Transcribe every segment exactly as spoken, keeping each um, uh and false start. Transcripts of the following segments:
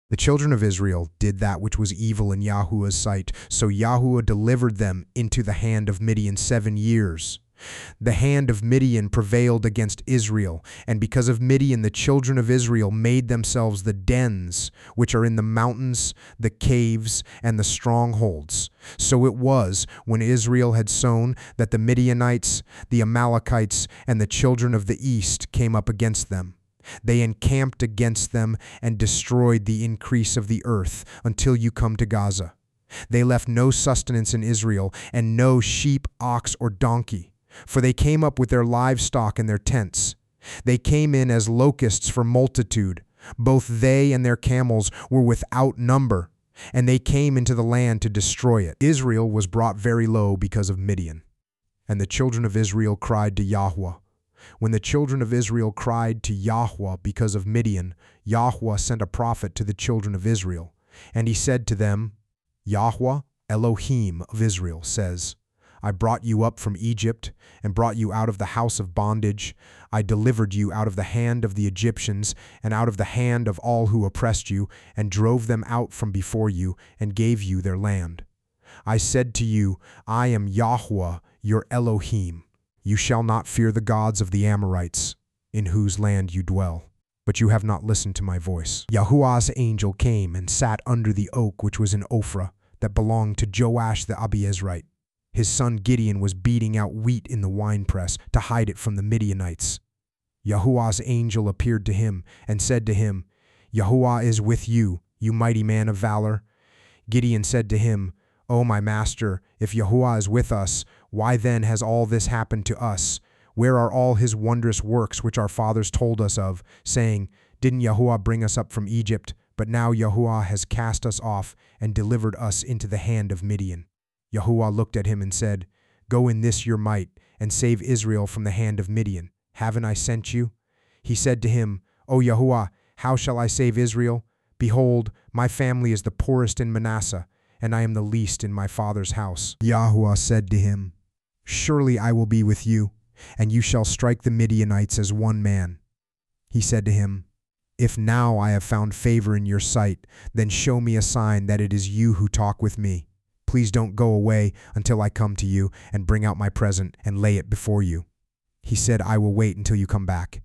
The children of Israel did that which was evil in Yahuwah's sight, so Yahuwah delivered them into the hand of Midian seven years. The hand of Midian prevailed against Israel, and because of Midian the children of Israel made themselves the dens which are in the mountains, the caves, and the strongholds. So it was, when Israel had sown, that the Midianites, the Amalekites, and the children of the east came up against them. They encamped against them and destroyed the increase of the earth until you come to Gaza. They left no sustenance in Israel, and no sheep, ox, or donkey, for they came up with their livestock and their tents. They came in as locusts for multitude. Both they and their camels were without number, and they came into the land to destroy it. Israel was brought very low because of Midian. And the children of Israel cried to Yahweh. When the children of Israel cried to Yahweh because of Midian, Yahweh sent a prophet to the children of Israel. And he said to them, Yahweh, Elohim of Israel, says, I brought you up from Egypt and brought you out of the house of bondage. I delivered you out of the hand of the Egyptians and out of the hand of all who oppressed you, and drove them out from before you and gave you their land. I said to you, I am Yahweh, your Elohim. You shall not fear the gods of the Amorites, in whose land you dwell. But you have not listened to my voice. Yahuwah's angel came and sat under the oak which was in Ophrah, that belonged to Joash the Abiezrite. His son Gideon was beating out wheat in the winepress to hide it from the Midianites. Yahuwah's angel appeared to him and said to him, Yahuwah is with you, you mighty man of valor. Gideon said to him, O my master, if Yahuwah is with us, why then has all this happened to us? Where are all his wondrous works which our fathers told us of, saying, Didn't Yahuwah bring us up from Egypt? But now Yahuwah has cast us off and delivered us into the hand of Midian. Yahuwah looked at him and said, Go in this your might, and save Israel from the hand of Midian. Haven't I sent you? He said to him, O Yahuwah, how shall I save Israel? Behold, my family is the poorest in Manasseh, and I am the least in my father's house. Yahuwah said to him, Surely I will be with you, and you shall strike the Midianites as one man. He said to him, If now I have found favor in your sight, then show me a sign that it is you who talk with me. Please don't go away until I come to you and bring out my present and lay it before you. He said, I will wait until you come back.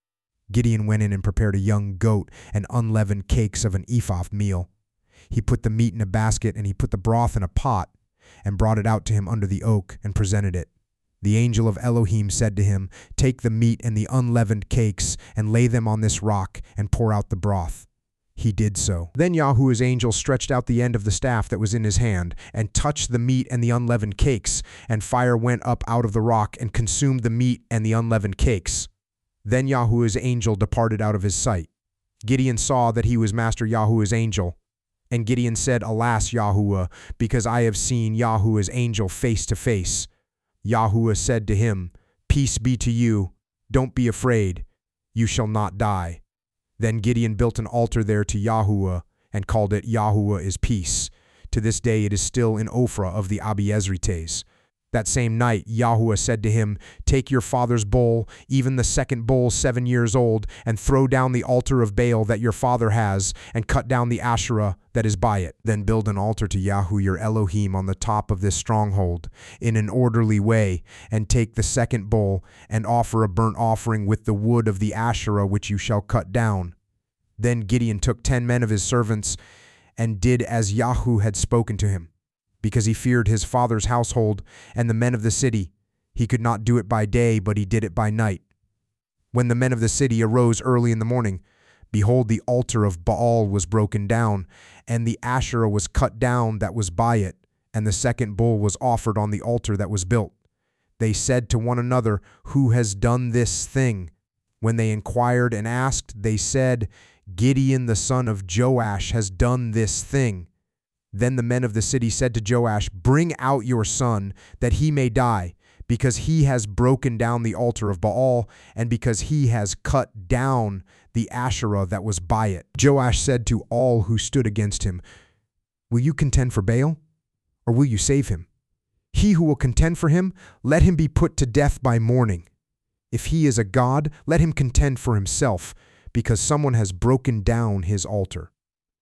Gideon went in and prepared a young goat and unleavened cakes of an ephah of meal. He put the meat in a basket, and he put the broth in a pot, and brought it out to him under the oak, and presented it. The angel of Elohim said to him, Take the meat and the unleavened cakes, and lay them on this rock, and pour out the broth. He did so. Then Yahuwah's angel stretched out the end of the staff that was in his hand, and touched the meat and the unleavened cakes, and fire went up out of the rock, and consumed the meat and the unleavened cakes. Then Yahuwah's angel departed out of his sight. Gideon saw that he was Master Yahuwah's angel. And Gideon said, Alas, Yahuwah, because I have seen Yahuwah's angel face to face. Yahuwah said to him, Peace be to you. Don't be afraid. You shall not die. Then Gideon built an altar there to Yahuwah, and called it Yahuwah is Peace. To this day it is still in Ophrah of the Abiezrites. That same night Yahuwah said to him, Take your father's bull, even the second bull seven years old, and throw down the altar of Baal that your father has, and cut down the Asherah that is by it. Then build an altar to Yahuwah your Elohim on the top of this stronghold, in an orderly way, and take the second bull, and offer a burnt offering with the wood of the Asherah which you shall cut down. Then Gideon took ten men of his servants, and did as Yahuwah had spoken to him. Because he feared his father's household and the men of the city. He could not do it by day, but he did it by night. When the men of the city arose early in the morning, behold, the altar of Baal was broken down, and the Asherah was cut down that was by it, and the second bull was offered on the altar that was built. They said to one another, Who has done this thing? When they inquired and asked, they said, Gideon the son of Joash has done this thing. Then the men of the city said to Joash, Bring out your son, that he may die, because he has broken down the altar of Baal, and because he has cut down the Asherah that was by it. Joash said to all who stood against him, Will you contend for Baal, or will you save him? He who will contend for him, let him be put to death by morning. If he is a god, let him contend for himself, because someone has broken down his altar.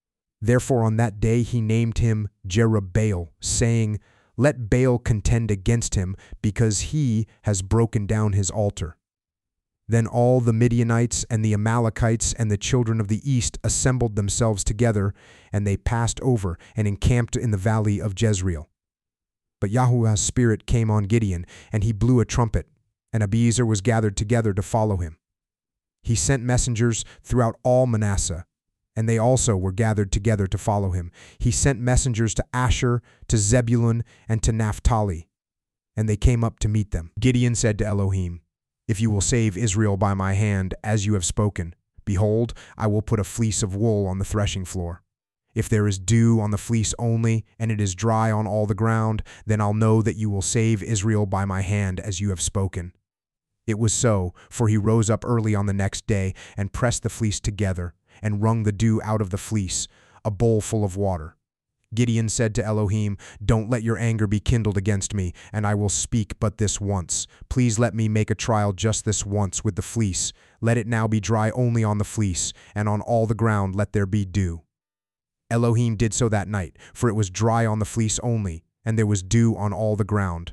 Therefore on that day he named him Jerubbaal, saying, Let Baal contend against him, because he has broken down his altar. Then all the Midianites and the Amalekites and the children of the east assembled themselves together, and they passed over and encamped in the valley of Jezreel. But Yahuwah's spirit came on Gideon, and he blew a trumpet, and Abiezer was gathered together to follow him. He sent messengers throughout all Manasseh, and they also were gathered together to follow him. He sent messengers to Asher, to Zebulun, and to Naphtali, and they came up to meet them. Gideon said to Elohim, If you will save Israel by my hand, as you have spoken, behold, I will put a fleece of wool on the threshing floor. If there is dew on the fleece only, and it is dry on all the ground, then I'll know that you will save Israel by my hand, as you have spoken. It was so, for he rose up early on the next day, and pressed the fleece together, and wrung the dew out of the fleece, a bowl full of water. Gideon said to Elohim, Don't let your anger be kindled against me, and I will speak but this once. Please let me make a trial just this once with the fleece. Let it now be dry only on the fleece, and on all the ground let there be dew. Elohim did so that night, for it was dry on the fleece only, and there was dew on all the ground.